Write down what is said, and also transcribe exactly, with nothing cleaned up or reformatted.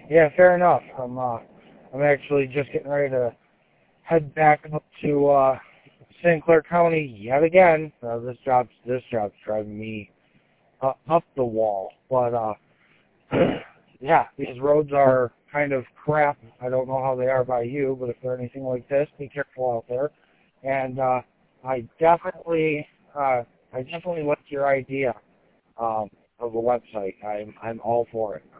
Yeah, fair enough. I'm uh, I'm actually just getting ready to head back up to uh, Saint Clair County yet again. Uh, this job's this job's driving me uh, up the wall. But uh, yeah, these roads are kind of crap. I don't know how they are by you, but if they're anything like this, be careful out there. And uh, I definitely, uh, I definitely like your idea um, of a website. I'm I'm all for it.